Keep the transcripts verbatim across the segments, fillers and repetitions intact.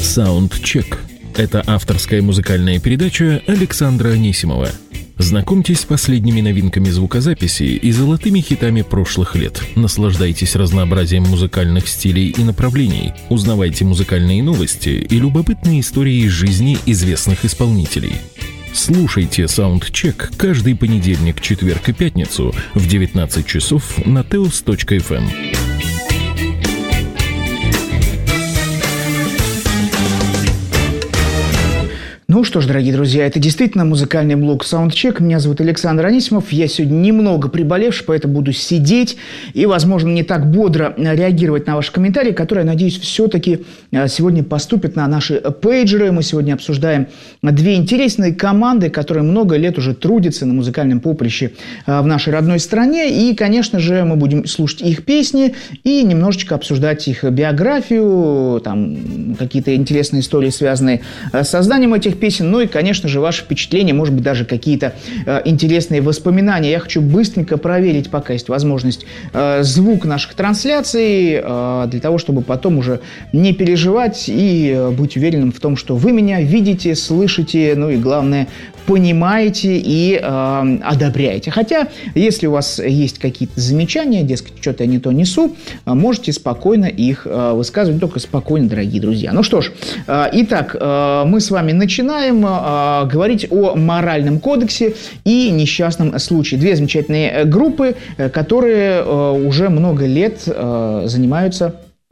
Саундчек. Это авторская музыкальная передача Александра Анисимова. Знакомьтесь с последними новинками звукозаписи и золотыми хитами прошлых лет. Наслаждайтесь разнообразием музыкальных стилей и направлений. Узнавайте музыкальные новости и любопытные истории из жизни известных исполнителей. Слушайте Саундчек каждый понедельник, четверг и пятницу в девятнадцать часов на теос точка эф эм. Ну что ж, дорогие друзья, это действительно музыкальный блог Soundcheck. Меня зовут Александр Анисимов. Я сегодня немного приболевший, поэтому буду сидеть и, возможно, не так бодро реагировать на ваши комментарии, которые, я надеюсь, все-таки сегодня поступят на наши пейджеры. Мы сегодня обсуждаем две интересные команды, которые много лет уже трудятся на музыкальном поприще в нашей родной стране. И, конечно же, мы будем слушать их песни и немножечко обсуждать их биографию, там, какие-то интересные истории, связанные с созданием этих песен. Ну и, конечно же, ваши впечатления, может быть, даже какие-то э, интересные воспоминания. Я хочу быстренько проверить, пока есть возможность, э, звук наших трансляций, э, для того, чтобы потом уже не переживать и э, быть уверенным в том, что вы меня видите, слышите, ну и, главное, понимаете и э, одобряете. Хотя, если у вас есть какие-то замечания, дескать, что-то я не то несу, э, можете спокойно их э, высказывать, только спокойно, дорогие друзья. Ну что ж, э, итак, э, мы с вами начинаем. Начинаем э, говорить о моральном кодексе и несчастном случае. Две замечательные группы, э, которые э, уже много лет э, занимаются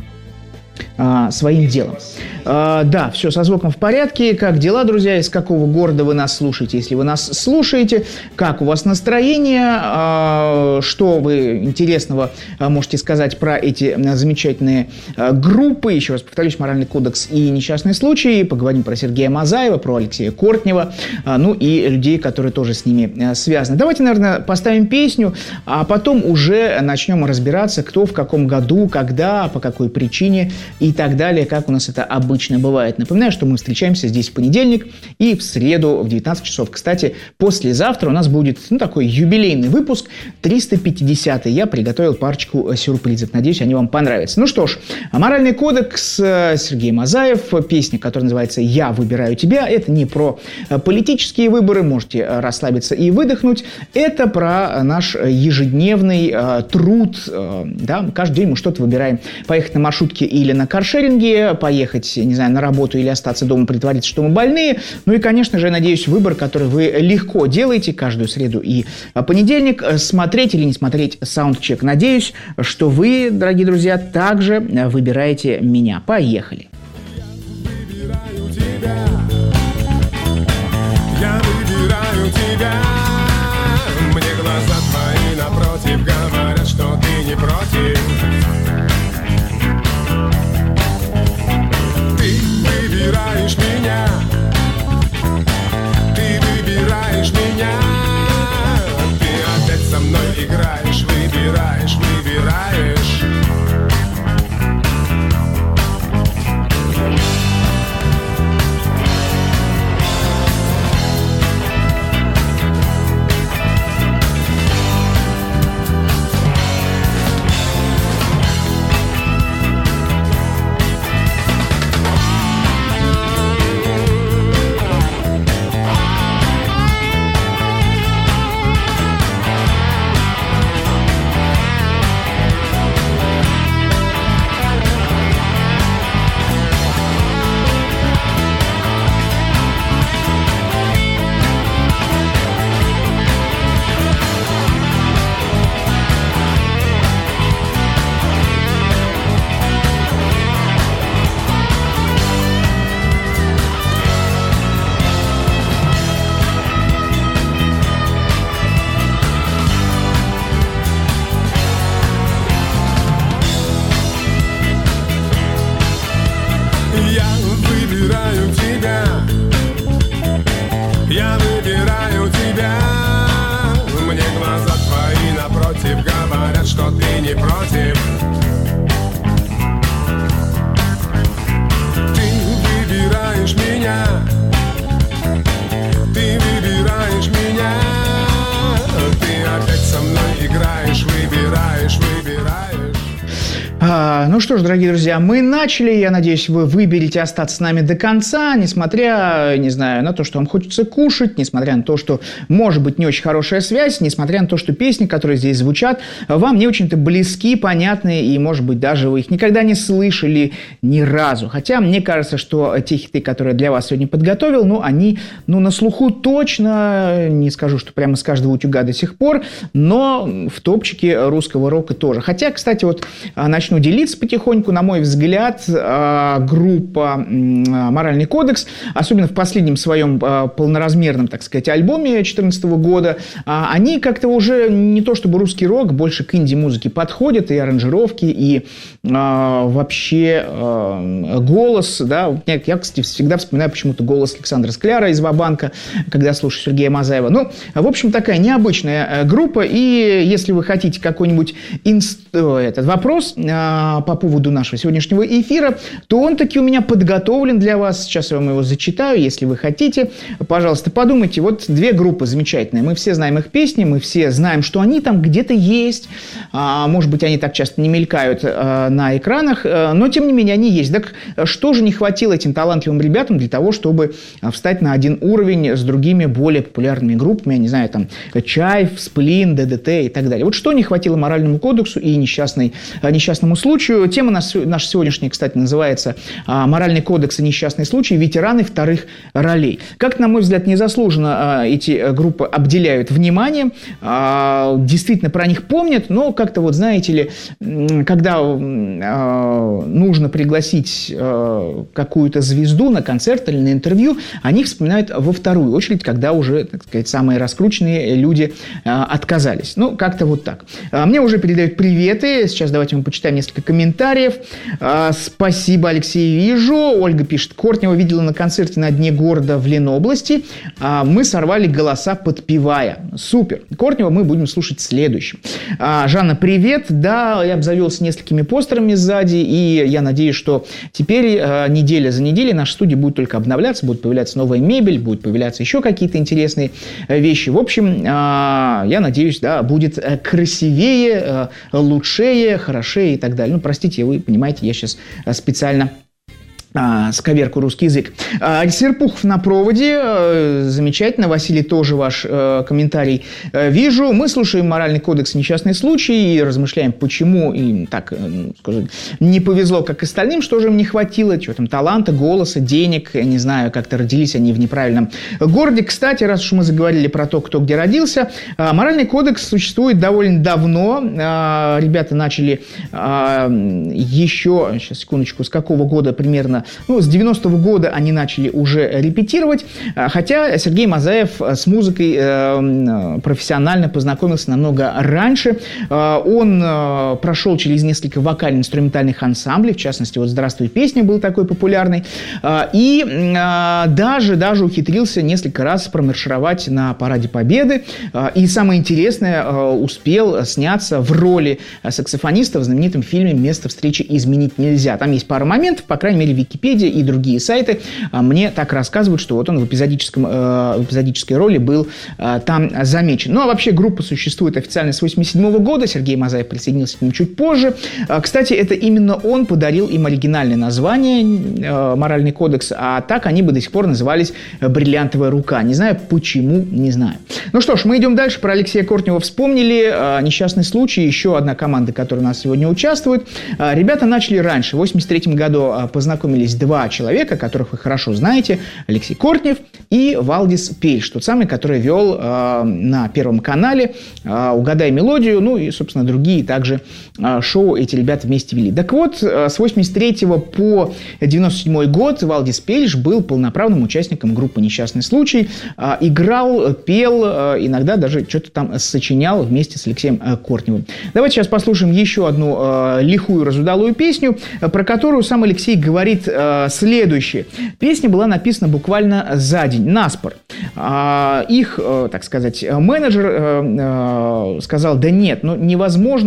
э, своим делом. Uh, да, все со звуком в порядке. Как дела, друзья? Из какого города вы нас слушаете? Если вы нас слушаете, как у вас настроение? Uh, что вы интересного uh, можете сказать про эти uh, замечательные uh, группы? Еще раз повторюсь, «Моральный кодекс» и «Несчастный случай». Поговорим про Сергея Мазаева, про Алексея Кортнева, uh, ну и людей, которые тоже с ними uh, связаны. Давайте, наверное, поставим песню, а потом уже начнем разбираться, кто в каком году, когда, по какой причине и так далее, как у нас это обычно обычно бывает. Напоминаю, что мы встречаемся здесь в понедельник и в среду в девятнадцать часов. Кстати, послезавтра у нас будет, ну, такой юбилейный выпуск, триста пятидесятый. Я приготовил парочку сюрпризов. Надеюсь, они вам понравятся. Ну что ж, «Моральный кодекс», Сергей Мазаев, песня, которая называется «Я выбираю тебя». Это не про политические выборы, можете расслабиться и выдохнуть. Это про наш ежедневный э, труд. Э, да? Каждый день мы что-то выбираем. Поехать на маршрутке или на каршеринге, поехать, не знаю, на работу или остаться дома, притвориться, что мы больные. Ну и, конечно же, я надеюсь, выбор, который вы легко делаете каждую среду и понедельник, смотреть или не смотреть Soundcheck. Надеюсь, что вы, дорогие друзья, также выбираете меня. Поехали. Выбираю тебя. Я выбираю тебя. Мне глаза твои напротив говорят, что ты не против. Выбираешь меня, ты выбираешь меня, ты опять со мной играешь, выбираешь, выбираешь. А, ну что ж, дорогие друзья, мы начали. Я надеюсь, вы выберете остаться с нами до конца, несмотря, не знаю, на то, что вам хочется кушать, несмотря на то, что может быть не очень хорошая связь, несмотря на то, что песни, которые здесь звучат, вам не очень-то близки, понятны, и, может быть, даже вы их никогда не слышали ни разу. Хотя мне кажется, что те хиты, которые я для вас сегодня подготовил, ну, они, ну, на слуху точно, не скажу, что прямо с каждого утюга до сих пор, но в топчике русского рока тоже. Хотя, кстати, вот начну делиться потихоньку. На мой взгляд, группа «Моральный кодекс», особенно в последнем своем полноразмерном, так сказать, альбоме две тысячи четырнадцатого года, они как-то уже не то чтобы русский рок, больше к инди-музыке подходят, и аранжировки, и вообще голос, да. Я, кстати, всегда вспоминаю почему-то голос Александра Скляра из «Ва-банка», когда слушаю Сергея Мазаева. Ну, в общем, такая необычная группа, и если вы хотите какой-нибудь инст... этот вопрос по поводу нашего сегодняшнего эфира, то он таки у меня подготовлен для вас. Сейчас я вам его зачитаю, если вы хотите. Пожалуйста, подумайте. Вот две группы замечательные. Мы все знаем их песни, мы все знаем, что они там где-то есть. Может быть, они так часто не мелькают на экранах, но, тем не менее, они есть. Так что же не хватило этим талантливым ребятам для того, чтобы встать на один уровень с другими более популярными группами, я не знаю, там, Чайф, Сплин, ДДТ и так далее. Вот что не хватило «Моральному кодексу» и несчастной, несчастному случаю. Тема наша сегодняшняя, кстати, называется «Моральный кодекс и несчастный случай. Ветераны вторых ролей». Как, на мой взгляд, незаслуженно эти группы обделяют вниманием. Действительно про них помнят, но как-то вот, знаете ли, когда нужно пригласить какую-то звезду на концерт или на интервью, они вспоминают во вторую очередь, когда уже, так сказать, самые раскрученные люди отказались. Ну, как-то вот так. Мне уже передают приветы. Сейчас давайте мы почитаем несколько комментариев. Спасибо, Алексей, вижу. Ольга пишет: Кортнева видела на концерте на дне города в Ленобласти. Мы сорвали голоса, подпевая. Супер. Кортнева мы будем слушать следующим. Жанна, привет. Да, я обзавелся несколькими постерами сзади, и я надеюсь, что теперь неделя за неделей наша студия будет только обновляться, будет появляться новая мебель, будут появляться еще какие-то интересные вещи. В общем, я надеюсь, да, будет красивее, лучшее, хорошее и так далее. Ну, простите, вы понимаете, я сейчас специально сковерку русский язык. Серпухов на проводе. Замечательно. Василий, тоже ваш комментарий вижу. Мы слушаем «Моральный кодекс и несчастный случай» и размышляем, почему им так, скажем, не повезло, как остальным, что же им не хватило, чего там, таланта, голоса, денег, я не знаю, как-то родились они в неправильном городе. Кстати, раз уж мы заговорили про то, кто где родился, «Моральный кодекс» существует довольно давно. Ребята начали еще, сейчас, секундочку, с какого года примерно. Ну, с девяностого года они начали уже репетировать, хотя Сергей Мазаев с музыкой профессионально познакомился намного раньше. Он прошел через несколько вокально-инструментальных ансамблей, в частности, вот «Здравствуй, песня» был такой популярный, и даже, даже ухитрился несколько раз промаршировать на Параде Победы, и самое интересное, успел сняться в роли саксофониста в знаменитом фильме «Место встречи изменить нельзя». Там есть пара моментов, по крайней мере, в Википедия и другие сайты мне так рассказывают, что вот он в, эпизодическом, э, в эпизодической роли был э, там замечен. Ну, а вообще группа существует официально с восемьдесят седьмого года. Сергей Мазаев присоединился к ним чуть позже. Э, кстати, это именно он подарил им оригинальное название э, «Моральный кодекс», а так они бы до сих пор назывались «Бриллиантовая рука». Не знаю почему, не знаю. Ну что ж, мы идем дальше. Про Алексея Кортнева вспомнили. Э, несчастный случай. Еще одна команда, которая у нас сегодня участвует. Э, ребята начали раньше. В восемьдесят третьем году э, познакомились два человека, которых вы хорошо знаете: Алексей Кортнев и Валдис Пельш, тот самый, который вел э, на Первом канале э, «Угадай мелодию», ну и, собственно, другие также э, шоу эти ребята вместе вели. Так вот, э, с восемьдесят третьего по девяносто седьмой год Валдис Пельш был полноправным участником группы «Несчастный случай», э, играл, пел, э, иногда даже что-то там сочинял вместе с Алексеем э, Кортневым. Давайте сейчас послушаем еще одну э, лихую, разудалую песню, э, про которую сам Алексей говорит следующее. Песня была написана буквально за день, наспор. Их, так сказать, менеджер сказал: да нет, ну невозможно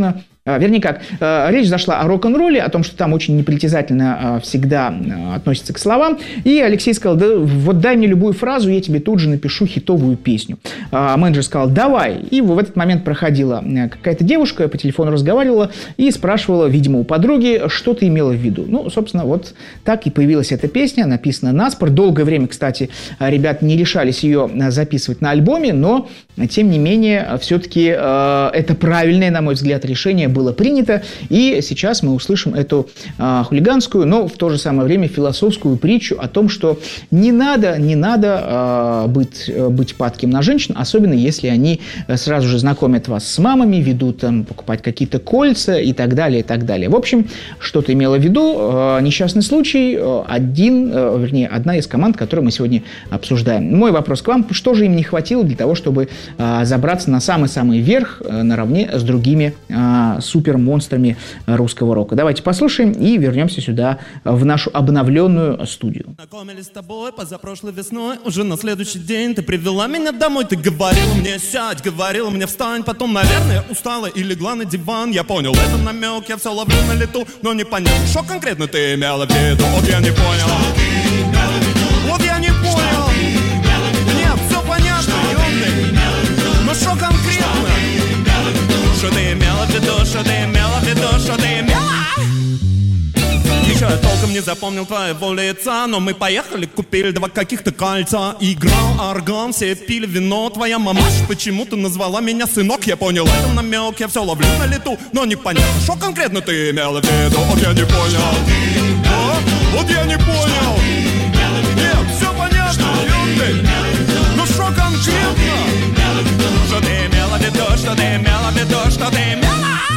Вернее как, речь зашла о рок-н-ролле, о том, что там очень непритязательно всегда относится к словам. И Алексей сказал: да вот дай мне любую фразу, я тебе тут же напишу хитовую песню. Менеджер сказал: давай. И в этот момент проходила какая-то девушка, по телефону разговаривала и спрашивала, видимо, у подруги, что ты имела в виду. Ну, собственно, вот так и появилась эта песня, написана наспор. Долгое время, кстати, ребята не решались ее записывать на альбоме, но, тем не менее, все-таки это правильное, на мой взгляд, решение было принято, и сейчас мы услышим эту э, хулиганскую, но в то же самое время философскую притчу о том, что не надо, не надо э, быть, быть падким на женщин, особенно если они сразу же знакомят вас с мамами, ведут там покупать какие-то кольца и так далее, и так далее. В общем, что-то имела в виду, э, несчастный случай, э, один, э, вернее, одна из команд, которую мы сегодня обсуждаем. Мой вопрос к вам: что же им не хватило для того, чтобы э, забраться на самый-самый верх э, наравне с другими э, супермонстрами русского рока? Давайте послушаем и вернемся сюда в нашу обновленную студию. Знакомились с тобой позапрошлой весной, уже на следующий день ты привела меня домой. Ты говорила мне сядь, говорила мне встань, потом, наверное, устала и легла на диван. Я понял, это намек, я все ловлю на лету, но не понятно, что конкретно ты имела в виду. Вот я не понял, вот я не понял. Нет, все понятно, умный, но что конкретно? Что ты имела в виду, что ты имела в виду, что ты имела? Еще я толком не запомнил твоего лица, но мы поехали, купили два каких-то кольца. Играл орган, все пили вино. Твоя мамаша почему-то назвала меня сынок. Я понял, это намек, я все ловлю на лету, но непонятно, что конкретно ты имела в виду. Вот я не понял, а? Вот я не понял. Нет, все понятно, юный, но что конкретно? Что ты имела в виду, что ты имела в виду, что ты имела?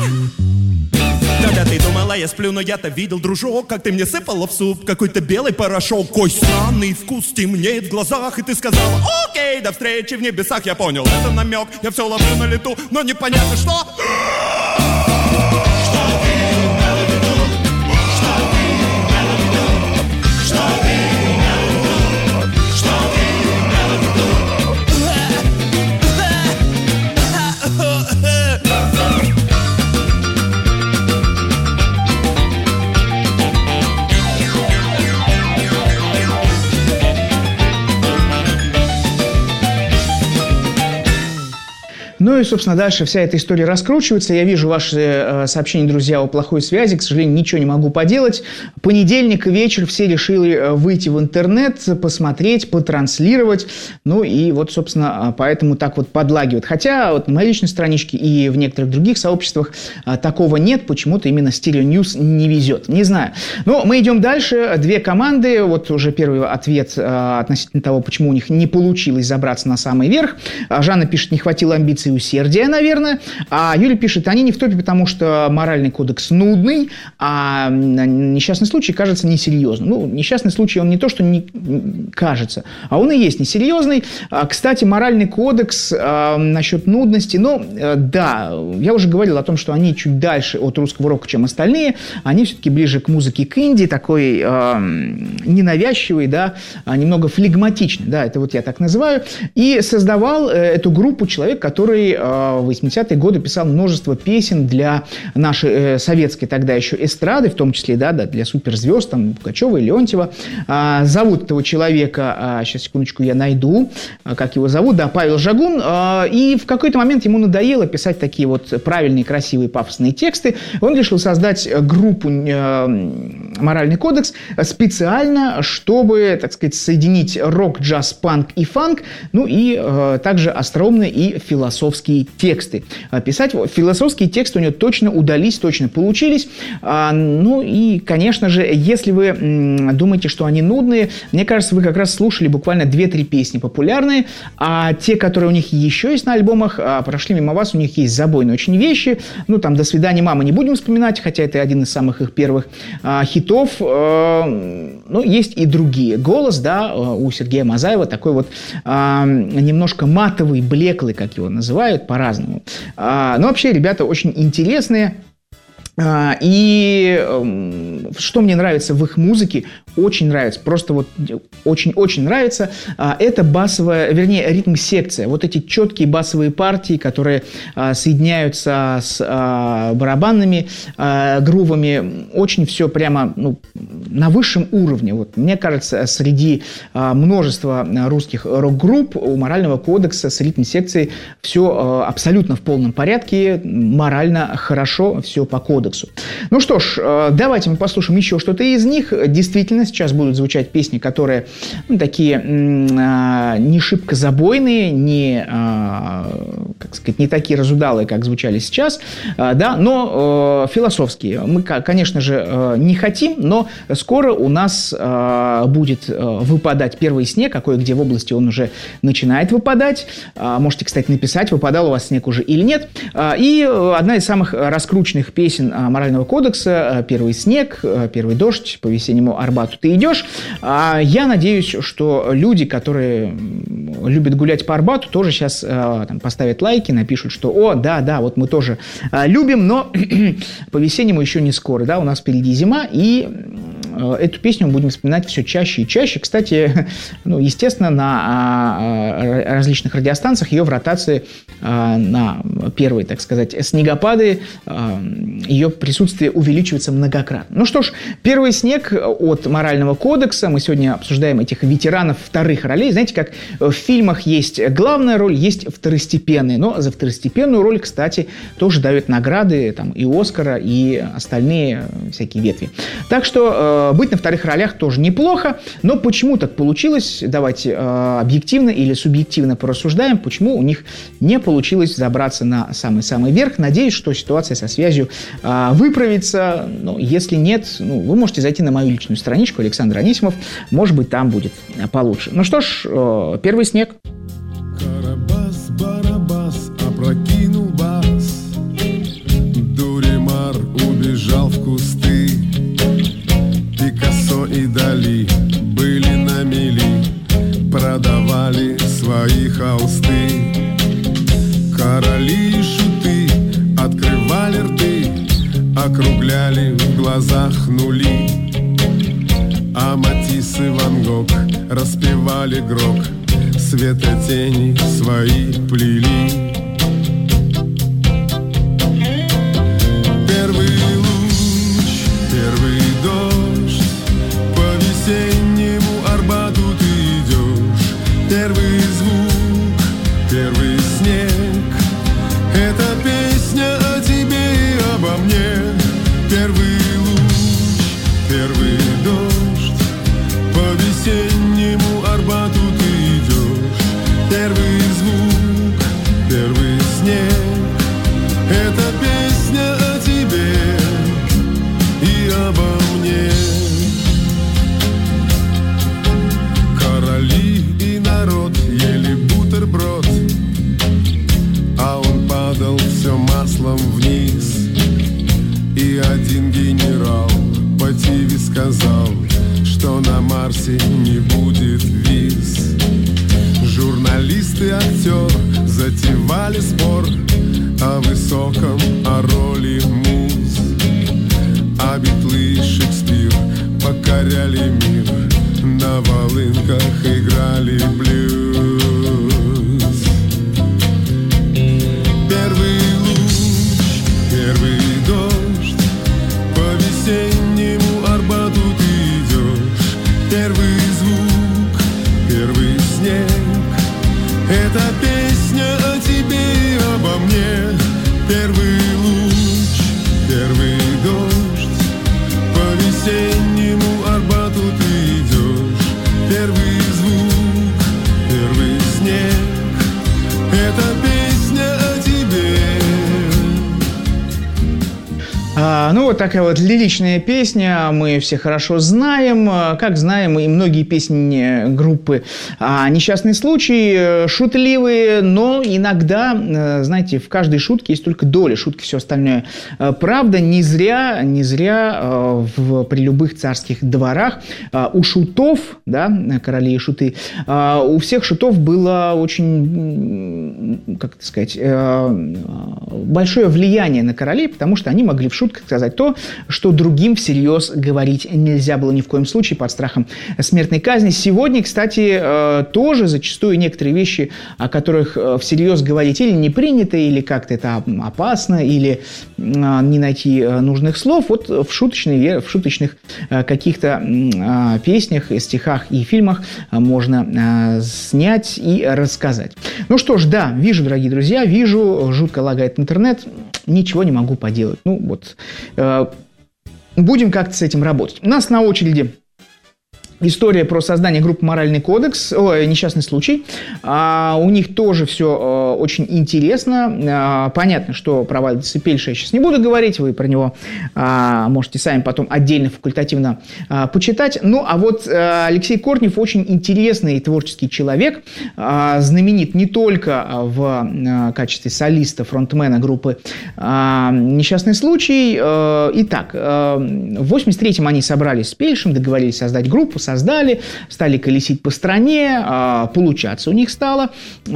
Когда ты думала, я сплю, но я-то видел, дружок, как ты мне сыпала в суп какой-то белый порошок. Кой странный вкус темнеет в глазах, и ты сказала: окей, до встречи в небесах. Я понял, это намек, я все ловлю на лету, но непонятно что. Ну и, собственно, дальше вся эта история раскручивается. Я вижу ваши э, сообщения, друзья, о плохой связи. К сожалению, ничего не могу поделать. Понедельник вечер, все решили выйти в интернет, посмотреть, потранслировать. Ну и вот, собственно, поэтому так вот подлагивает. Хотя вот на моей личной страничке и в некоторых других сообществах а, такого нет. Почему-то именно Stereo News не везет. Не знаю. Но мы идем дальше. Две команды. Вот уже первый ответ а, относительно того, почему у них не получилось забраться на самый верх. А, Жанна пишет: не хватило амбиций и усердия, наверное. А Юля пишет: они не в топе, потому что моральный кодекс нудный, а несчастный случай кажется несерьезным. Ну, несчастный случай, он не то, что не кажется, а он и есть несерьезный. Кстати, моральный кодекс э, насчет нудности, ну, э, да, я уже говорил о том, что они чуть дальше от русского рока, чем остальные. Они все-таки ближе к музыке к инди, такой э, ненавязчивый, да, немного флегматичный, да, это вот я так называю. И создавал э, эту группу человек, который в восьмидесятые годы писал множество песен для нашей э, советской тогда еще эстрады, в том числе, да, да, для суперзвезд, там, Пугачева и Леонтьева. А, зовут этого человека, а, сейчас, секундочку, я найду, а, как его зовут, да, Павел Жагун. А, и в какой-то момент ему надоело писать такие вот правильные, красивые, пафосные тексты. Он решил создать группу э, «Моральный кодекс» специально, чтобы, так сказать, соединить рок, джаз, панк и фанк, ну и э, также остроумные и философские тексты писать. Философские тексты у него точно удались, точно получились. А, ну и, конечно же, если вы м, думаете, что они нудные, мне кажется, вы как раз слушали буквально две-три песни популярные, а те, которые у них еще есть на альбомах, а, прошли мимо вас, у них есть забойные очень вещи. Ну, там «До свидания, мама» не будем вспоминать, хотя это один из самых их первых а, хитов. А, ну, есть и другие. «Голос», да, у Сергея Мазаева такой вот а, немножко матовый, блеклый, как его называют, по-разному. А, но вообще ребята очень интересные. И что мне нравится в их музыке, очень нравится, просто вот очень-очень нравится, это басовая, вернее, ритм-секция. Вот эти четкие басовые партии, которые соединяются с барабанными грувами, очень все прямо ну, на высшем уровне. Вот, мне кажется, среди множества русских рок-групп у «Морального кодекса» с ритм-секцией все абсолютно в полном порядке, морально хорошо, все по кодексу. Ну что ж, давайте мы послушаем еще что-то из них. Действительно, сейчас будут звучать песни, которые ну, такие не шибко забойные, не, как сказать, не такие разудалые, как звучали сейчас, да, но философские. Мы, конечно же, не хотим, но скоро у нас будет выпадать первый снег, а кое-где в области он уже начинает выпадать. Можете, кстати, написать, выпадал у вас снег уже или нет. И одна из самых раскрученных песен «Морального кодекса» «Первый снег», «Первый дождь», «По весеннему Арбату ты идешь». Я надеюсь, что люди, которые любят гулять по Арбату, тоже сейчас там, поставят лайки, напишут, что «О, да, да, вот мы тоже любим, но по весеннему еще не скоро, да, у нас впереди зима», и эту песню мы будем вспоминать все чаще и чаще. Кстати, ну, естественно, на различных радиостанциях ее в ротации на первые, так сказать, снегопады ее присутствие увеличивается многократно. Ну что ж, первый снег от «Морального кодекса». Мы сегодня обсуждаем этих ветеранов вторых ролей. Знаете, как в фильмах есть главная роль, есть второстепенные. Но за второстепенную роль, кстати, тоже дают награды там, и Оскара, и остальные всякие ветви. Так что э, быть на вторых ролях тоже неплохо. Но почему так получилось? Давайте э, объективно или субъективно порассуждаем, почему у них не получилось забраться на самый-самый верх. Надеюсь, что ситуация со связью э, выправится. Но если нет, ну, вы можете зайти на мою личную страничку Александр Анисимов. Может быть, там будет получше. Ну что ж, э, первый снег. Карабас-барабас опрокинул бас, Дуримар убежал в кусты, Пикассо и Дали были на мели, продавали свои холсты. Короли и шуты открывали рты, округляли в глазах нули, а Матисс и Ван Гог распевали грок, светотени свои плели. Первый луч, первый дождь, по весеннему Арбату ты идешь. Первый звук, первый снег, это песня о тебе и обо мне. Первый луч, первый дождь, по весеннему Арбату ты идешь. Первый звук, первый снег, это песня о тебе и обо мне. Короли и народ ели бутерброд, а он падал все маслом вниз. И один генерал по ТВ сказал, что на Марсе не будет виз. Журналист и актер затевали спор о высоком, о роли муз. А Битлы и Шекспир покоряли мир, на волынках играли блюз. Первый луч, первый дождь, по весеннему Арбату ты идешь. Первый звук, первый снег, это песня о тебе и обо мне. Первый луч, первый дождь, по весеннему Арбату ты идешь. Первый звук, первый снег, это песня о тебе. А, ну, вот такая вот лиричная песня, мы все хорошо знаем, как знаем и многие песни группы а, «Несчастный случай», шутливые, но иногда, знаете, в каждой шутке есть только доля шутки, все остальное правда. Не зря, не зря в, при любых царских дворах у шутов, да, короли и шуты, у всех шутов было очень, как это сказать, большое влияние на королей, потому что они могли в шутках сказать то, что другим всерьез говорить нельзя было ни в коем случае под страхом смертной казни. Сегодня, кстати, тоже зачастую некоторые вещи, о которых всерьез говорить или не принято, или как-то это опасно, или не найти нужных слов, вот в, шуточной, в шуточных каких-то песнях, стихах и фильмах можно снять и рассказать. Ну что ж, да, вижу, дорогие друзья, вижу, жутко лагает интернет, ничего не могу поделать. Ну вот, э, будем как-то с этим работать. У нас на очереди история про создание группы «Моральный кодекс», о, несчастный случай. А, у них тоже все а, очень интересно. А, понятно, что про Вальдеса Пельша я сейчас не буду говорить, вы про него а, можете сами потом отдельно факультативно а, почитать. Ну, а вот а, Алексей Кортнев очень интересный творческий человек, а, знаменит не только в а, качестве солиста, фронтмена группы а, «Несчастный случай». А, итак, а, в восемьдесят третьем они собрались с Пельшем, договорились создать группу, создали, стали колесить по стране, получаться у них стало,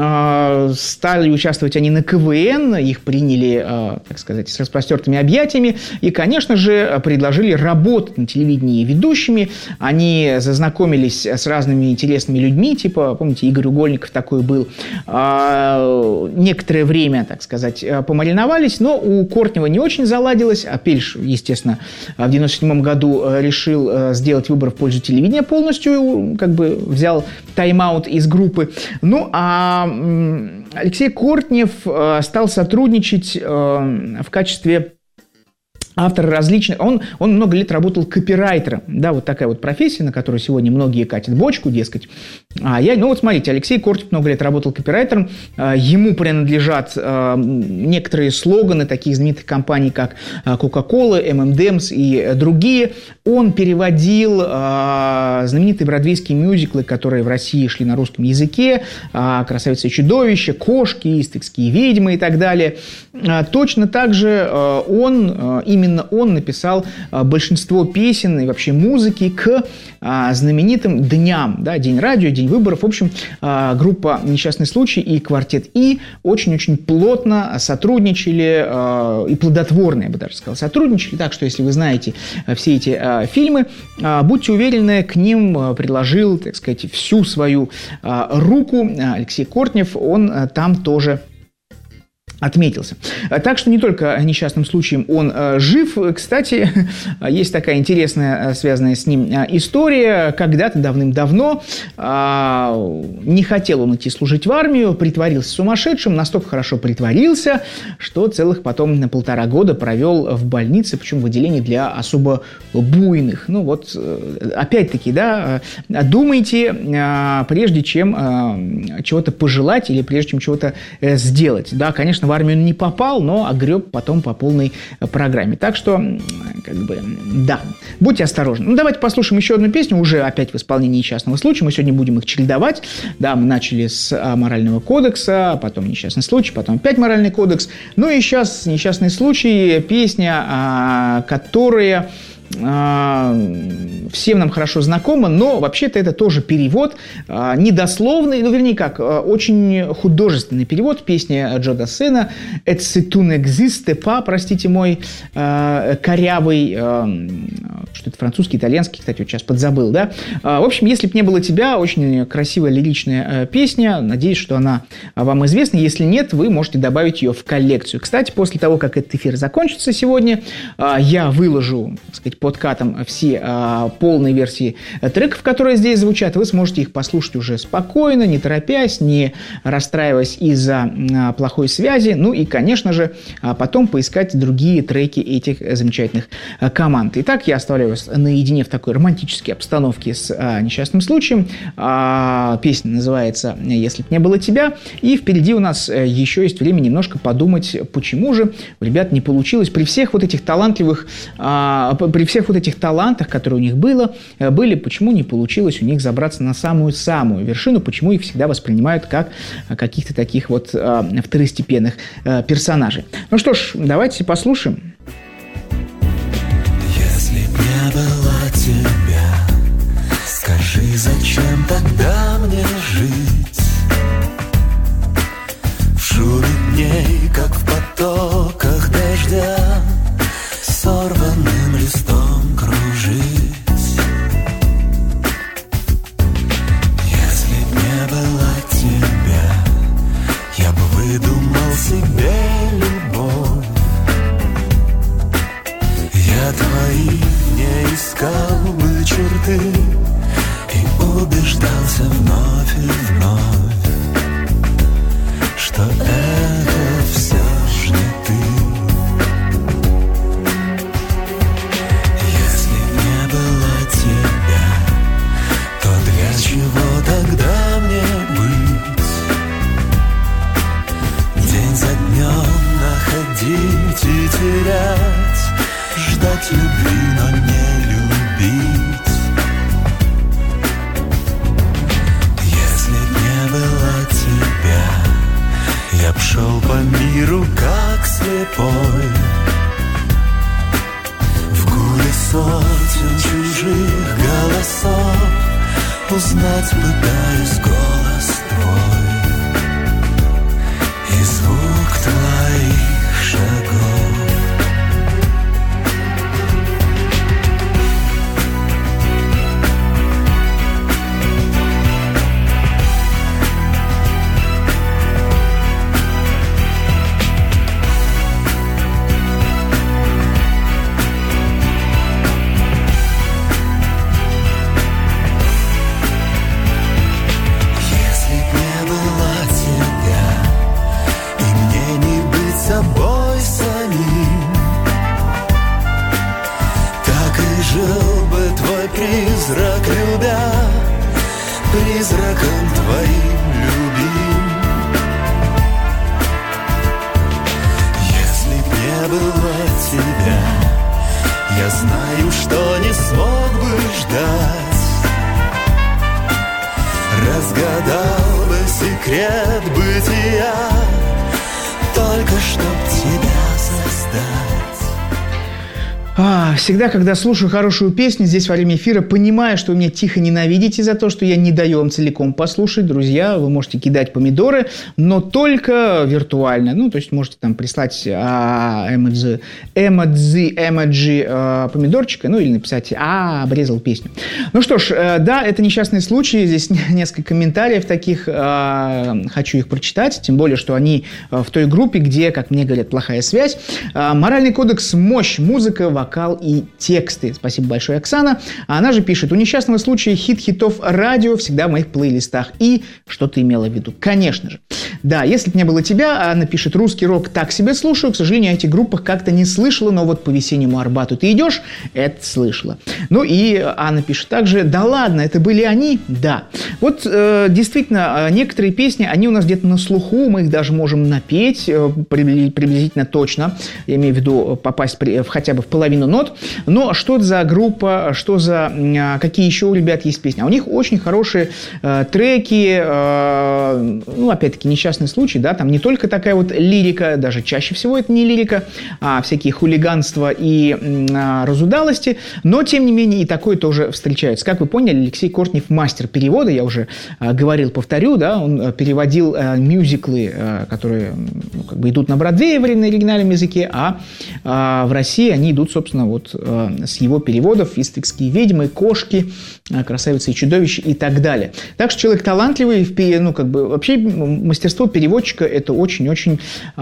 стали участвовать они на ка вэ эн, их приняли, так сказать, с распростертыми объятиями и, конечно же, предложили работать на телевидении ведущими. Они зазнакомились с разными интересными людьми, типа, помните, Игорь Угольников такой был. Некоторое время, так сказать, помариновались, но у Кортнева не очень заладилось, а Пельш, естественно, в девяносто седьмом году решил сделать выбор в пользу телевидения, полностью как бы взял тайм-аут из группы. Ну, а Алексей Кортнев стал сотрудничать в качестве автор различных... Он, он много лет работал копирайтером. Да, вот такая вот профессия, на которую сегодня многие катят бочку, дескать. А я... Ну, вот смотрите, Алексей Кортнев много лет работал копирайтером. Ему принадлежат некоторые слоганы таких знаменитых компаний, как Coca-Cola, эм энд эмс и другие. Он переводил знаменитые бродвейские мюзиклы, которые в России шли на русском языке. «Красавица и чудовище», «Кошки», «Истыкские ведьмы» и так далее. Точно так же он... Именно Именно он написал большинство песен и вообще музыки к знаменитым дням. Да, День радио, День выборов. В общем, группа «Несчастный случай» и «Квартет И» очень-очень плотно сотрудничали и плодотворно, я бы даже сказал, сотрудничали. Так что, если вы знаете все эти фильмы, будьте уверены, к ним предложил, так сказать, всю свою руку Алексей Кортнев. Он там тоже отметился. Так что не только несчастным случаем он э, жив. Кстати, есть такая интересная, связанная с ним история. Когда-то давным-давно э, не хотел он идти служить в армию, притворился сумасшедшим, настолько хорошо притворился, что целых потом на полтора года провел в больнице, причем в отделении для особо буйных. Ну вот, э, опять-таки, да, думайте, э, прежде чем э, чего-то пожелать или прежде чем чего-то э, сделать. Да, конечно, в армию он не попал, но огреб потом по полной программе. Так что, как бы, да, будьте осторожны. Ну, давайте послушаем еще одну песню, уже опять в исполнении «Несчастного случая». Мы сегодня будем их чередовать. Да, мы начали с «Морального кодекса», потом «Несчастный случай», потом опять «Моральный кодекс». Ну и сейчас «Несчастный случай», песня, которая... всем нам хорошо знакома, но вообще-то это тоже перевод, недословный, ну, вернее как, очень художественный перевод песни Джо Дассена «Et si tu n'existes pas», простите мой корявый, что это французский, итальянский, кстати, вот сейчас подзабыл, да. В общем, «Если б не было тебя», очень красивая лиричная песня, надеюсь, что она вам известна, если нет, вы можете добавить ее в коллекцию. Кстати, после того, как этот эфир закончится сегодня, я выложу, так сказать, подкатом все а, полные версии треков, которые здесь звучат. Вы сможете их послушать уже спокойно, не торопясь, не расстраиваясь из-за а, плохой связи. Ну и, конечно же, а, потом поискать другие треки этих замечательных а, команд. Итак, я оставляю вас наедине в такой романтической обстановке с а, «Несчастным случаем». А, песня называется «Если б не было тебя». И впереди у нас еще есть время немножко подумать, почему же у ребят не получилось при всех вот этих талантливых, а, при всех вот этих талантах, которые у них было, были, почему не получилось у них забраться на самую-самую вершину, почему их всегда воспринимают как каких-то таких вот второстепенных персонажей. Ну что ж, давайте послушаем. Если б не было тебя, скажи, зачем тогда мне жить? В шуме дней, как в потоках дождя, сорван убеждался вновь и вновь, что это все ж не ты. Если б не было тебя, то для чего тогда мне быть? День за днем находить и терять, ждать любви, но не любить. Если б не было тебя, я б шел по миру как слепой, в гуле сотен чужих голосов узнать пытаюсь голос твой и звук твоих шагов. Призрак, любя, призраком твоим любим. Если б не было тебя, я знаю, что не смог бы ждать, разгадал бы секрет бытия, только чтоб тебя создать. А, всегда, когда слушаю хорошую песню здесь во время эфира, понимаю, что вы меня тихо ненавидите за то, что я не даю вам целиком послушать. Друзья, вы можете кидать помидоры, но только виртуально. Ну, то есть можете там прислать а, эмодзи, эмодзи, эмоджи а, помидорчика, ну или написать «А, обрезал песню». Ну что ж, а, да, это несчастный случай. Здесь несколько комментариев таких. А, хочу их прочитать, тем более, что они а, в той группе, где, как мне говорят, плохая связь. А, моральный кодекс «Мощь, музыка, вокал и тексты». Спасибо большое, Оксана. Она же пишет: у несчастного случая хит хитов радио всегда в моих плейлистах. И что ты имела в виду? Конечно же. Да, если бы не было тебя, она пишет: русский рок так себе слушаю. К сожалению, о этих группах как-то не слышала, но вот по весеннему Арбату ты идешь, это слышала. Ну и Анна пишет также: да ладно, это были они? Да. Вот э, действительно, некоторые песни, они у нас где-то на слуху, мы их даже можем напеть э, приблизительно точно. Я имею в виду попасть при, хотя бы в половину нот. Но что это за группа, что за э, какие еще у ребят есть песни? А у них очень хорошие э, треки, э, ну, опять-таки, несчастный случай, да, там не только такая вот лирика, даже чаще всего это не лирика, а всякие хулиганства и э, разудалости, но, тем не менее, и такое тоже встречается. Как вы поняли, Алексей Кортнев мастер перевода, я уже э, говорил, повторю, да, он переводил э, мюзиклы, э, которые ну, как бы идут на Бродвее в оригинальном языке, а э, в России они идут, собственно, вот э, с его переводов: «Иствикские ведьмы», «Кошки», э, «Красавицы и чудовища» и так далее. Так что человек талантливый, ну, как бы, вообще мастерство переводчика – это очень-очень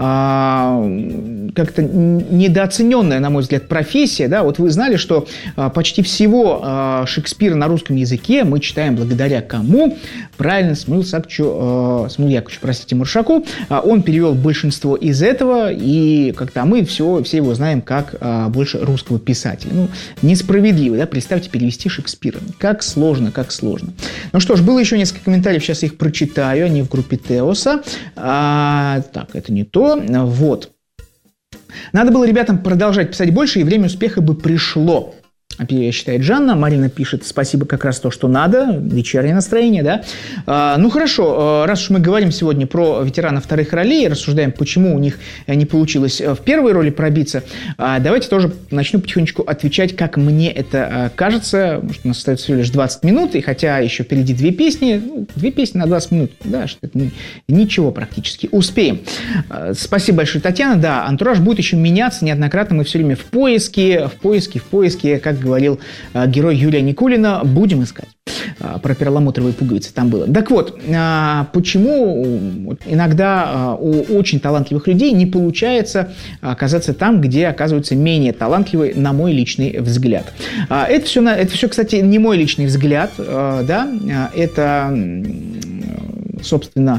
э, как-то недооцененная, на мой взгляд, профессия, да. Вот вы знали, что э, почти всего э, Шекспира на русском языке мы читаем благодаря кому? Правильно, Самуилу Яковлевичу, э, Самуилу Яковлевичу, простите, Маршаку. Э, он перевел большинство из этого, и как-то мы все, все его знаем как э, больше русского писателя. Ну, несправедливо, да, представьте, перевести Шекспира. Как сложно, как сложно. Ну что ж, было еще несколько комментариев, сейчас я их прочитаю, они в группе Теоса. А, так, это не то. Вот. Надо было ребятам продолжать писать больше, и время успеха бы пришло. Считает Жанна. Марина пишет: спасибо, как раз то, что надо. Вечернее настроение, да? А, ну, хорошо. Раз уж мы говорим сегодня про ветеранов вторых ролей, рассуждаем, почему у них не получилось в первой роли пробиться, а, давайте тоже начну потихонечку отвечать, как мне это кажется. Потому что у нас остается всего лишь двадцать минут, и хотя еще впереди две песни, ну, две песни на двадцать минут, да, что это ничего практически. Успеем. А, спасибо большое, Татьяна. Да, антураж будет еще меняться неоднократно. Мы все время в поиске, в поиске, в поиске, как говорил э, герой Юлия Никулина, будем искать. про перламутровые пуговицы там было. Так вот, почему иногда у очень талантливых людей не получается оказаться там, где оказываются менее талантливые, на мой личный взгляд. Это все, это все, кстати, не мой личный взгляд, да, это, собственно,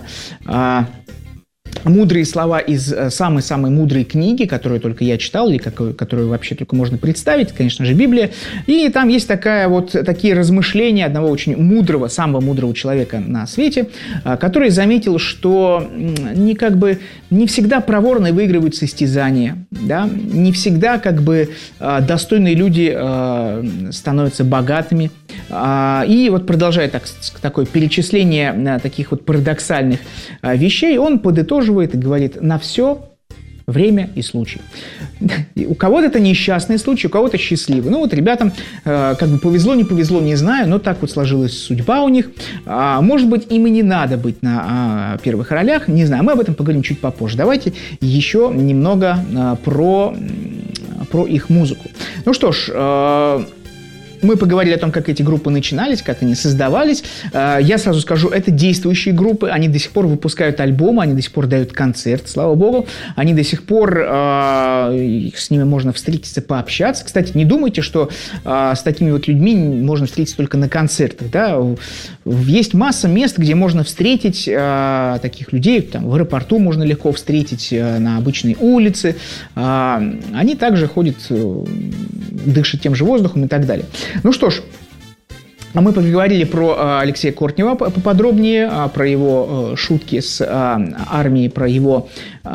мудрые слова из самой-самой мудрой книги, которую только я читал, или которую вообще только можно представить, конечно же, Библия. И там есть такая вот, такие размышления одного очень мудрого, самого мудрого человека на свете, который заметил, что не, как бы, не всегда проворно выигрывают состязания, да? Не всегда как бы достойные люди становятся богатыми. И вот продолжая так, такое перечисление таких вот парадоксальных вещей, он подытоживает и говорит: на все время и случай. У кого-то это несчастный случай, у кого-то счастливый. Ну вот ребятам э, как бы повезло, не повезло, не знаю, но так вот сложилась судьба у них. А, может быть, им и не надо быть на а, первых ролях, не знаю, мы об этом поговорим чуть попозже. Давайте еще немного а, про, про их музыку. Ну что ж, э, мы поговорили о том, как эти группы начинались, как они создавались. Я сразу скажу, это действующие группы, они до сих пор выпускают альбомы, они до сих пор дают концерт, слава богу. Они до сих пор, с ними можно встретиться, пообщаться. Кстати, не думайте, что с такими вот людьми можно встретиться только на концертах. Да? Есть масса мест, где можно встретить таких людей. Там, в аэропорту можно легко встретить, на обычной улице. Они также ходят, дышат тем же воздухом и так далее. Ну что ж, мы поговорили про Алексея Кортнева поподробнее, про его шутки с армией, про его...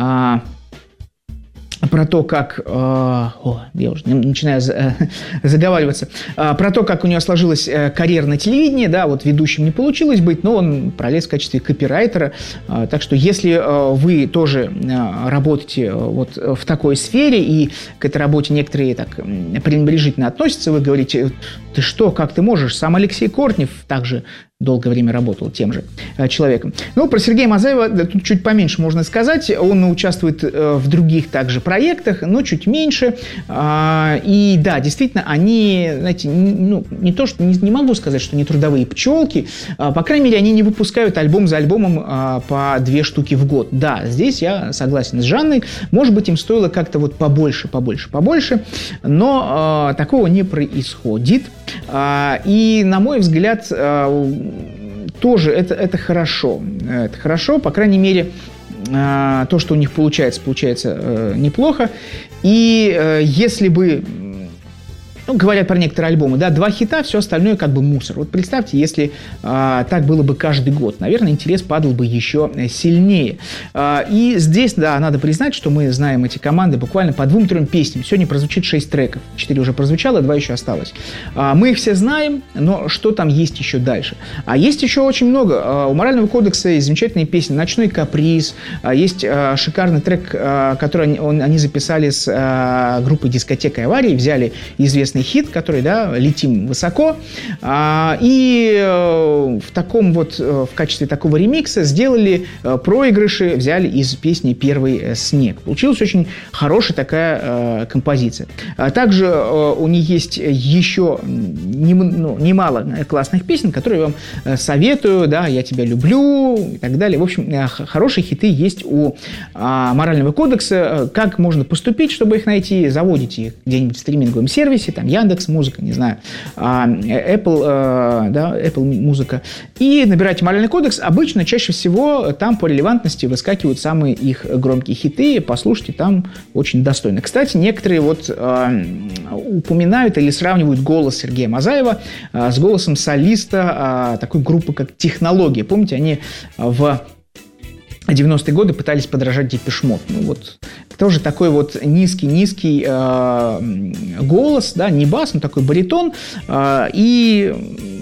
про то, как... О, я уже начинаю заговариваться. Про то, как у него сложилась карьера на телевидении. Да, вот ведущим не получилось быть, но он пролез в качестве копирайтера. Так что, если вы тоже работаете вот в такой сфере, и к этой работе некоторые так пренебрежительно относятся, вы говорите: ты что, как ты можешь? Сам Алексей Кортнев также долгое время работал тем же человеком. Ну, про Сергея Мазаева тут чуть поменьше можно сказать. Он участвует в других также проектах, но чуть меньше. И да, действительно, они, знаете, ну, не то, что не, не могу сказать, что не трудовые пчелки. По крайней мере, они не выпускают альбом за альбомом по две штуки в год. Да, здесь я согласен с Жанной. Может быть, им стоило как-то вот побольше, побольше, побольше. Но такого не происходит. И, на мой взгляд, тоже это, это хорошо. Это хорошо, по крайней мере, то, что у них получается, получается неплохо. И если бы... Ну, говорят про некоторые альбомы, да, два хита, все остальное как бы мусор. Вот представьте, если а, так было бы каждый год, наверное, интерес падал бы еще сильнее. А, и здесь, да, надо признать, что мы знаем эти команды буквально по двум-трем песням. Сегодня прозвучит шесть треков, четыре уже прозвучало, два еще осталось. А, мы их все знаем, но что там есть еще дальше? А есть еще очень много. А, у Морального кодекса есть замечательные песни «Ночной каприз», а, есть а, шикарный трек, а, который они, он, они записали с а, группой «Дискотека Аварии», взяли известный хит, который, да, «Летим высоко», а, и э, в таком вот, э, в качестве такого ремикса сделали э, проигрыши, взяли из песни «Первый э, снег». Получилась очень хорошая такая э, композиция. А также э, у них есть еще нем, ну, немало классных песен, которые я вам э, советую, да, «Я тебя люблю» и так далее. В общем, э, хорошие хиты есть у э, Морального кодекса. Как можно поступить, чтобы их найти? Заводите их где-нибудь в стриминговом сервисе, там, Яндекс.Музыка, не знаю, Apple, да, Apple Музыка, и набирайте «Моральный кодекс». Обычно, чаще всего, там по релевантности выскакивают самые их громкие хиты, послушайте, там очень достойно. Кстати, некоторые вот э, упоминают или сравнивают голос Сергея Мазаева э, с голосом солиста э, такой группы, как «Технология». Помните, они в девяностые годы пытались подражать Депеш Мод. Ну, вот тоже такой вот низкий-низкий э, голос, да, не бас, но такой баритон. Э, и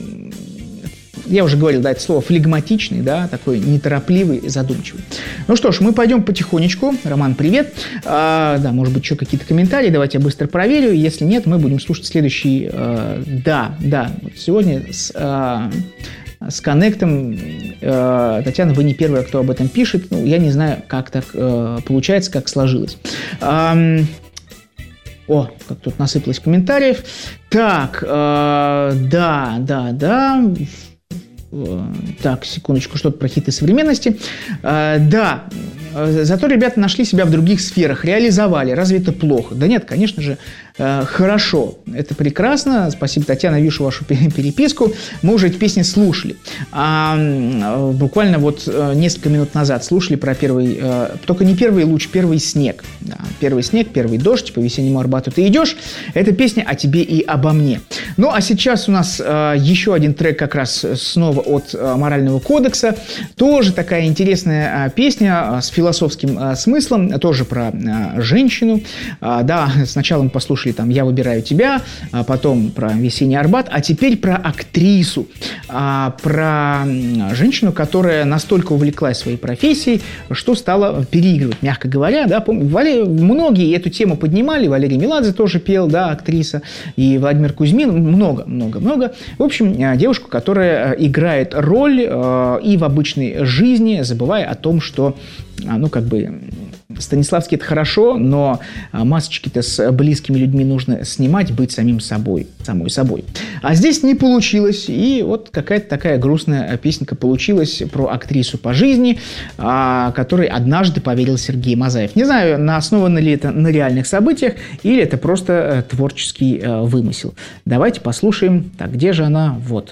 я уже говорил, да, это слово флегматичный, да, такой неторопливый, задумчивый. Ну что ж, мы пойдем потихонечку. Роман, привет. А, да, может быть, еще какие-то комментарии. Давайте я быстро проверю. Если нет, мы будем слушать следующий. А, да, да. Вот сегодня с, а, с коннектом. А, Татьяна, вы не первая, кто об этом пишет. Ну, я не знаю, как так а, получается, как сложилось. А, О, как тут насыпалось комментариев. Так, э, да, да, да. Так, секундочку, что-то про хиты современности. Да, зато ребята нашли себя в других сферах, реализовали. Разве это плохо? Да нет, конечно же, хорошо. Это прекрасно. Спасибо, Татьяна, вижу вашу переписку. Мы уже эти песни слушали. А, буквально вот несколько минут назад слушали про первый, только не первый луч, первый снег. Да, первый снег, первый дождь, по весеннему Арбату ты идешь. Это песня о тебе и обо мне. Ну, а сейчас у нас еще один трек как раз снова от «Морального кодекса». Тоже такая интересная песня с философским смыслом, тоже про женщину. Да, сначала мы послушали там «Я выбираю тебя», потом про «Весенний Арбат», а теперь про актрису, про женщину, которая настолько увлеклась своей профессией, что стала переигрывать, мягко говоря. Да, многие эту тему поднимали, Валерий Меладзе тоже пел, да, актриса, и Владимир Кузьмин, много, много, много. В общем, девушку, которая играет роль и в обычной жизни, забывая о том, что, ну, как бы, Станиславский – это хорошо, но масочки-то с близкими людьми нужно снимать, быть самим собой, самой собой. А здесь не получилось, и вот какая-то такая грустная песенка получилась про актрису по жизни, которой однажды поверил Сергей Мазаев. Не знаю, основано ли это на реальных событиях, или это просто творческий вымысел. Давайте послушаем. Так, где же она? Вот.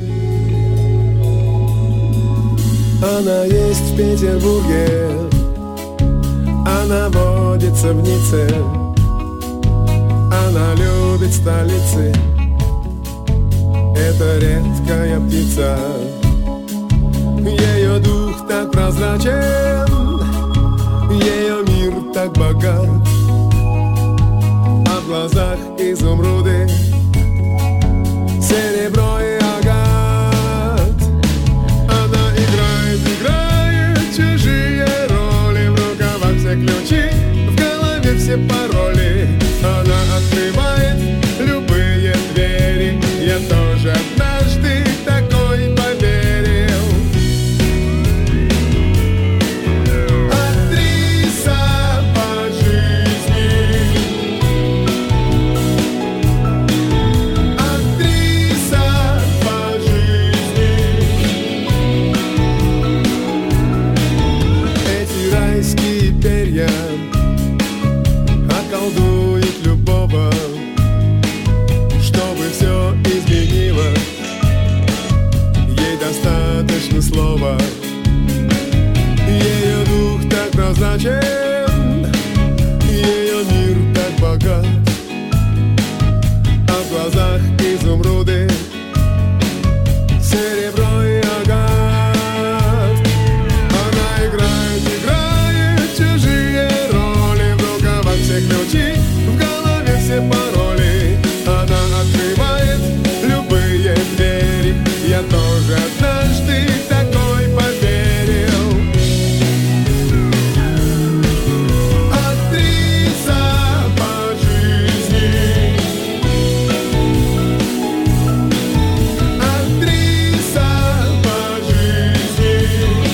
Она есть в Петербурге, она водится в Ницце, она любит столицы, это редкая птица. Ее дух так прозрачен, ее мир так богат, а в глазах изумруды, серебро и агат. Она играет, играет чужие роли, в рукавах все ключи, в голове все пароли. Она открывает любые двери, я тоже однажды такой поверил. Актриса по жизни, актриса по жизни. Эти райские перья околдуют любого, чтобы все изменилось. Ей достаточно слова, ее дух так прозрачен, ее мир так богат, а в глазах изумруды, серебро и агат. Она играет, играет чужие роли, в рукавах все ключи, в голове все пароли. Она открывает любые двери, я тоже однажды такой поверил. Актриса по жизни, актриса по жизни.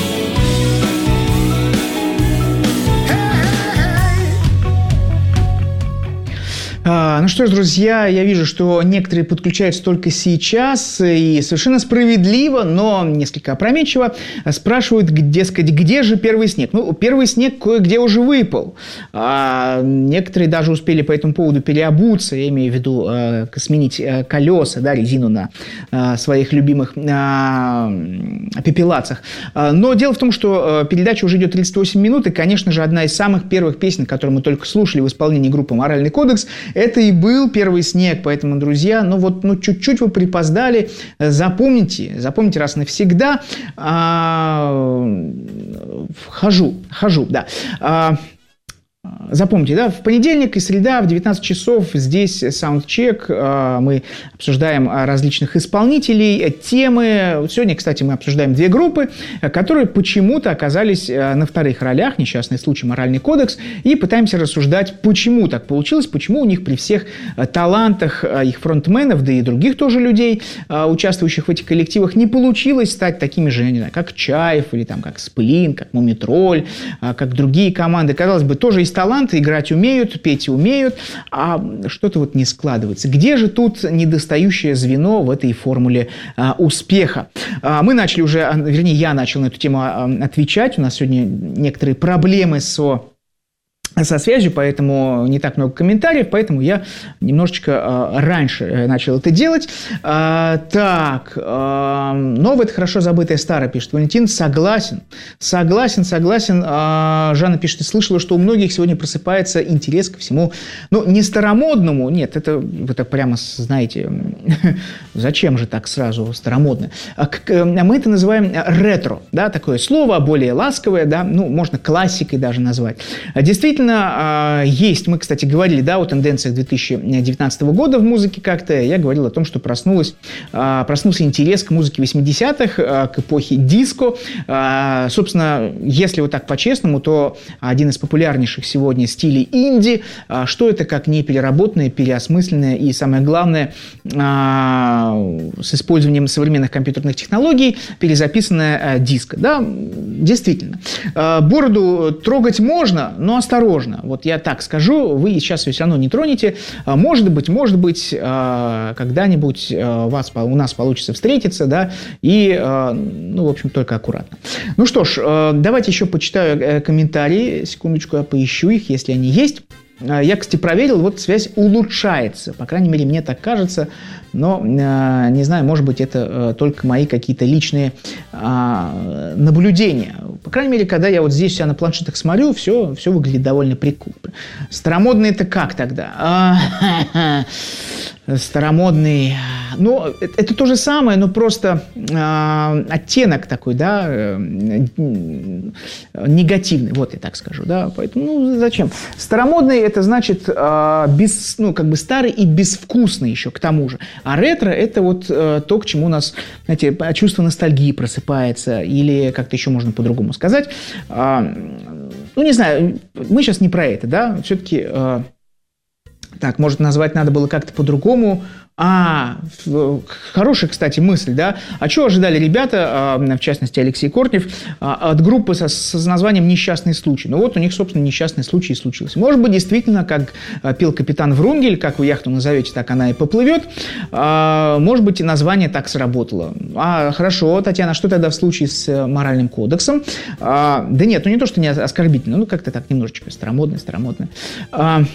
А, ну что ж, друзья, я вижу, что некоторые подключаются только сейчас, и совершенно справедливо, но несколько опрометчиво спрашивают, дескать, где же первый снег? Ну, первый снег кое-где уже выпал. А, некоторые даже успели по этому поводу переобуться, я имею в виду а, сменить а, колеса, да, резину на а, своих любимых а, пепелацах. А, но дело в том, что а, передача уже идет тридцать восемь минут, и, конечно же, одна из самых первых песен, которую мы только слушали в исполнении группы «Моральный кодекс», это и был первый снег. Поэтому, друзья, ну вот, ну чуть-чуть вы припоздали. Запомните, запомните раз навсегда. А, хожу, хожу, да. А, Запомните, да, в понедельник и среда в девятнадцать часов здесь саундчек, мы обсуждаем различных исполнителей, темы. Сегодня, кстати, мы обсуждаем две группы, которые почему-то оказались на вторых ролях, несчастный случай, «Моральный кодекс», и пытаемся рассуждать, почему так получилось, почему у них при всех талантах их фронтменов, да и других тоже людей, участвующих в этих коллективах, не получилось стать такими же, не знаю, как Чаев, или там, как Сплин, как Мумитроль, как другие команды. Казалось бы, тоже из таланты, играть умеют, петь умеют, а что-то вот не складывается. Где же тут недостающее звено в этой формуле а, успеха? А, мы начали уже, вернее, я начал на эту тему а, отвечать. У нас сегодня некоторые проблемы со... со связью, поэтому не так много комментариев, поэтому я немножечко э, раньше э, начал это делать. Э, так, э, новое – это хорошо забытое старое, пишет Валентин. Согласен, согласен, согласен. Э, Жанна пишет, ты слышала, что у многих сегодня просыпается интерес ко всему, ну, не старомодному, нет, это, это прямо, знаете, зачем же так сразу старомодно? Мы это называем ретро, да, такое слово, более ласковое, да, ну, можно классикой даже назвать. Действительно, есть, мы, кстати, говорили, да, о тенденциях две тысячи девятнадцатого года в музыке как-то, я говорил о том, что проснулась, проснулся интерес к музыке восьмидесятых, к эпохе диско. Собственно, если вот так по-честному, то один из популярнейших сегодня стилей инди, что это как не переработанное, переосмысленное и, самое главное, с использованием современных компьютерных технологий перезаписанное диско. Да, действительно. Бороду трогать можно, но осторожно. Вот я так скажу, вы сейчас ее все равно не тронете. Может быть, может быть, когда-нибудь у, вас, у нас получится встретиться, да, и, ну, в общем, только аккуратно. Ну что ж, давайте еще почитаю комментарии. Секундочку, я поищу их, если они есть. Я, кстати, проверил, вот связь улучшается. По крайней мере, мне так кажется. Но, не знаю, может быть, это только мои какие-то личные наблюдения. По крайней мере, когда я вот здесь себя на планшетах смотрю, все, все выглядит довольно прикольно. Старомодный это как тогда? Старомодный... Ну, это то же самое, но просто э, оттенок такой, да, э, негативный, вот я так скажу, да, поэтому, ну, зачем? Старомодный – это значит, э, без, ну, как бы старый и безвкусный еще к тому же, а ретро – это вот э, то, к чему у нас, знаете, чувство ностальгии просыпается, или как-то еще можно по-другому сказать. Э, ну, не знаю, мы сейчас не про это, да, все-таки… Э, Так, может, назвать надо было как-то по-другому. А, хорошая, кстати, мысль, да. А что ожидали ребята, в частности, Алексей Кортнев, от группы со, с названием «Несчастный случай»? Ну вот у них, собственно, несчастный случай и случился. Может быть, действительно, как пел капитан Врунгель, как вы яхту назовете, так она и поплывет. Может быть, и название так сработало. А, хорошо, Татьяна, что тогда в случае с моральным кодексом? А, да нет, ну не то, что не оскорбительно, ну как-то так немножечко старомодное, старомодное. А,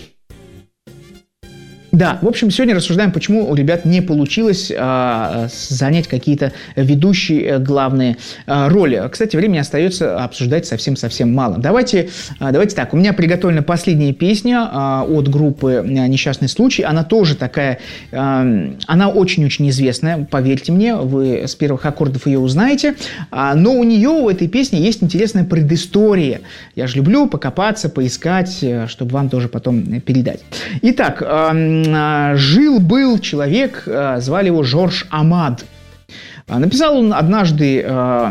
Да, в общем, сегодня рассуждаем, почему у ребят не получилось а, занять какие-то ведущие главные а, роли. Кстати, времени остается обсуждать совсем-совсем мало. Давайте, а, давайте так, у меня приготовлена последняя песня а, от группы «Несчастный случай». Она тоже такая, а, она очень-очень известная, поверьте мне, вы с первых аккордов ее узнаете. А, но у нее, у этой песни, есть интересная предыстория. Я же люблю покопаться, поискать, чтобы вам тоже потом передать. Итак, а, жил-был человек, звали его Жорж Амад. Написал он однажды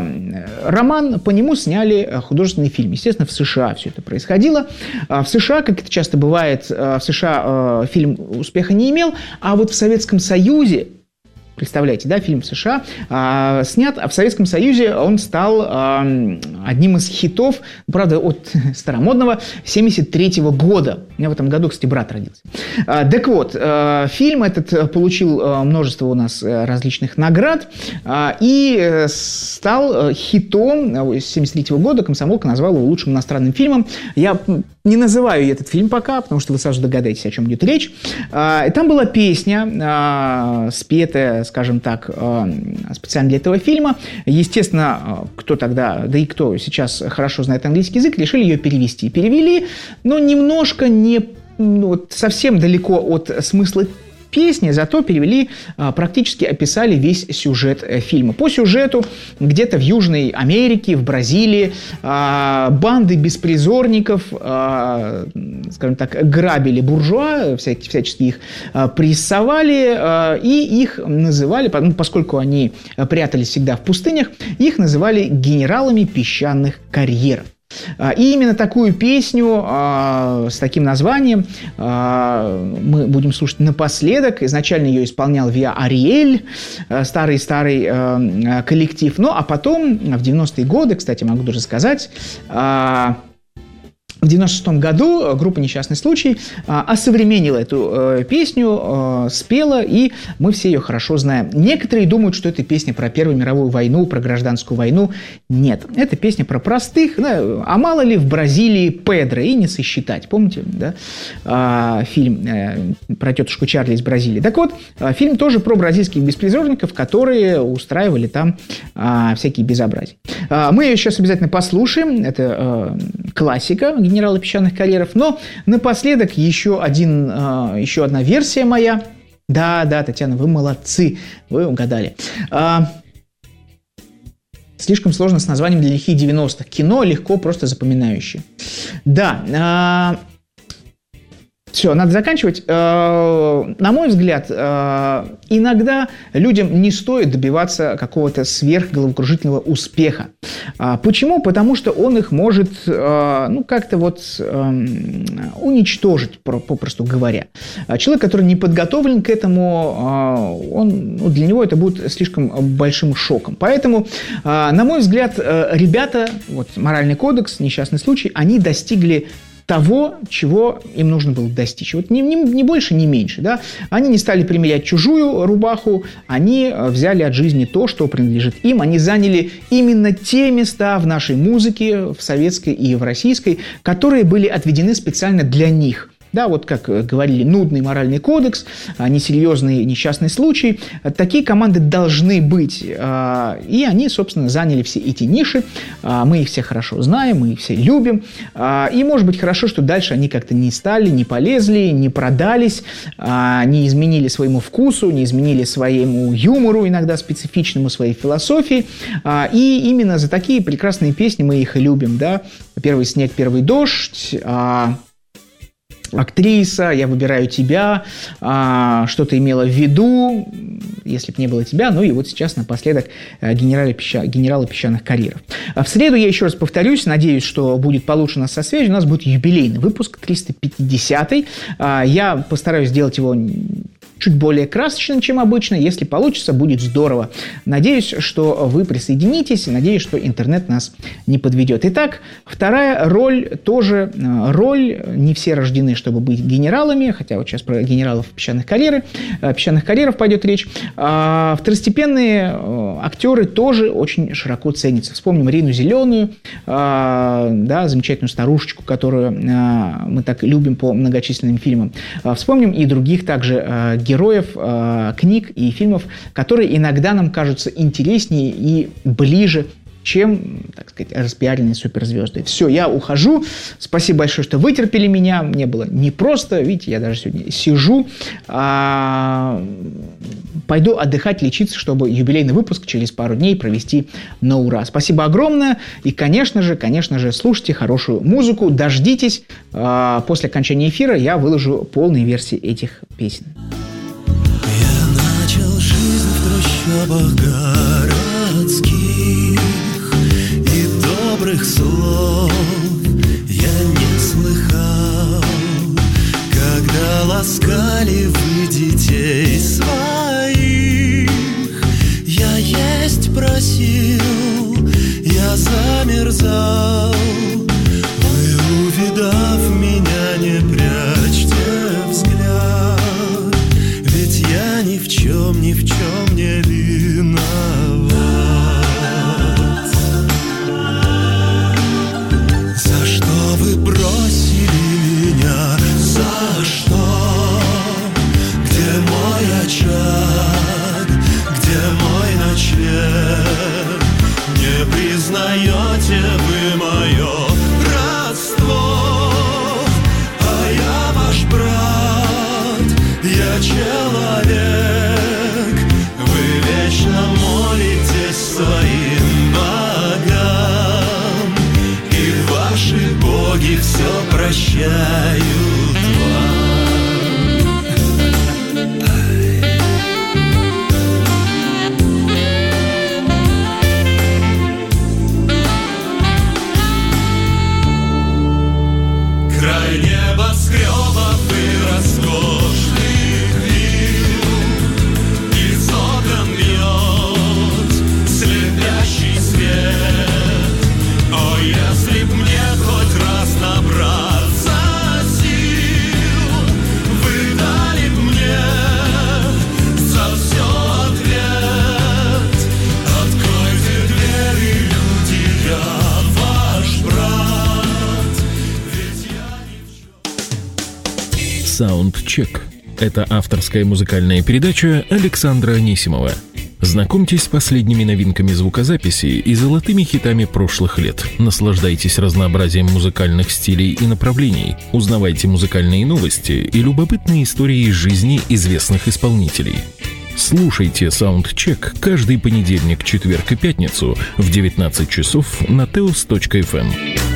роман, по нему сняли художественный фильм. Естественно, в США все это происходило. В США, как это часто бывает, в США фильм успеха не имел, а вот в Советском Союзе, представляете, да, фильм в США а, снят, а в Советском Союзе он стал а, одним из хитов, правда, от старомодного семьдесят третьего года. У меня в этом году, кстати, брат родился. А, так вот, а, фильм этот получил а, множество у нас различных наград а, и стал хитом семьдесят третьего года. Комсомолка назвала его лучшим иностранным фильмом. Я не называю этот фильм пока, потому что вы сразу догадаетесь, о чем идет речь. А, и там была песня, а, спетая, скажем так, специально для этого фильма. Естественно, кто тогда, да и кто сейчас хорошо знает английский язык, решили ее перевести. Перевели, но немножко не, ну, совсем далеко от смысла песни, зато перевели, практически описали весь сюжет фильма. По сюжету где-то в Южной Америке, в Бразилии банды беспризорников, скажем так, грабили буржуа, всячески их прессовали, и их называли, поскольку они прятались всегда в пустынях, их называли генералами песчаных карьеров. И именно такую песню э, с таким названием э, мы будем слушать напоследок. Изначально ее исполнял Виа Ариэль, э, старый-старый э, коллектив. Ну, а потом, в девяностые годы, кстати, могу даже сказать, э, В девяносто шестом году группа «Несчастный случай» осовременила эту песню, спела, и мы все ее хорошо знаем. Некоторые думают, что это песня про Первую мировую войну, про гражданскую войну. Нет, это песня про простых, да, а мало ли в Бразилии Педро, и не сосчитать. Помните, да, фильм про тетушку Чарли из Бразилии? Так вот, фильм тоже про бразильских беспризорников, которые устраивали там всякие безобразия. Мы ее сейчас обязательно послушаем. Это классика «Генерала песчаных карьеров». Но напоследок еще, один, еще одна версия моя. Да, да, Татьяна, вы молодцы, вы угадали. Слишком сложно с названием для лихих девяностых. Кино легко, просто запоминающее. Да, все, надо заканчивать. На мой взгляд, иногда людям не стоит добиваться какого-то сверхголовокружительного успеха. Почему? Потому что он их может, ну, как-то вот уничтожить, попросту говоря. Человек, который не подготовлен к этому, он, ну, для него это будет слишком большим шоком. Поэтому, на мой взгляд, ребята, вот «Моральный кодекс», «Несчастный случай», они достигли того, чего им нужно было достичь. Вот не, не, не больше, не меньше. Да? Они не стали примерять чужую рубаху, они взяли от жизни то, что принадлежит им. Они заняли именно те места в нашей музыке, в советской и в российской, которые были отведены специально для них. Да, вот как говорили, нудный «Моральный кодекс», несерьезный «Несчастный случай». Такие команды должны быть. И они, собственно, заняли все эти ниши. Мы их все хорошо знаем, мы их все любим. И, может быть, хорошо, что дальше они как-то не стали, не полезли, не продались, не изменили своему вкусу, не изменили своему юмору, иногда специфичному, своей философии. И именно за такие прекрасные песни мы их и любим. Да? «Первый снег, первый дождь», «Актриса», «Я выбираю тебя», «Что ты имела в виду», «Если б не было тебя», ну и вот сейчас напоследок «Генерала, пеща... «Генерала песчаных карьеров». В среду, я еще раз повторюсь, надеюсь, что будет получше у нас со связью, у нас будет юбилейный выпуск, триста пятидесятый. Я постараюсь сделать его чуть более красочным, чем обычно. Если получится, будет здорово. Надеюсь, что вы присоединитесь. Надеюсь, что интернет нас не подведет. Итак, вторая роль тоже роль. Не все рождены, чтобы быть генералами. Хотя вот сейчас про генералов песчаных карьеров, песчаных карьеров пойдет речь. Второстепенные актеры тоже очень широко ценятся. Вспомним Рину Зеленую, да, замечательную старушечку, которую мы так любим по многочисленным фильмам. Вспомним и других также героев э, книг и фильмов, которые иногда нам кажутся интереснее и ближе, чем, так сказать, распиаренные суперзвезды. Все, я ухожу. Спасибо большое, что вытерпели меня. Мне было непросто. Видите, я даже сегодня сижу. А, пойду отдыхать, лечиться, чтобы юбилейный выпуск через пару дней провести на ура. Спасибо огромное. И, конечно же, конечно же, слушайте хорошую музыку. Дождитесь. А, после окончания эфира я выложу полные версии этих песен. Жизнь в трущобах городских, и добрых слов я не слыхал, когда ласкали вы детей своих. Я есть просил, я замерзал. Вы, увидав меня, не прячьте взгляд, ведь я ни в чем, ни в чем не виноват. За что вы бросили меня? За что? Где мой очаг? Где мой ночлег? Не признаете вы мое родство? А я ваш брат, я человек. Вы вечно молитесь своим богам, и ваши боги все прощают вам. Край небоскребов и роскошных вилл, из окон бьет слепящий свет. О, если б мне хоть раз набрать Саундчек. Это авторская музыкальная передача Александра Анисимова. Знакомьтесь с последними новинками звукозаписи и золотыми хитами прошлых лет. Наслаждайтесь разнообразием музыкальных стилей и направлений. Узнавайте музыкальные новости и любопытные истории из жизни известных исполнителей. Слушайте Саундчек каждый понедельник, четверг и пятницу в девятнадцать часов на теос точка эф эм.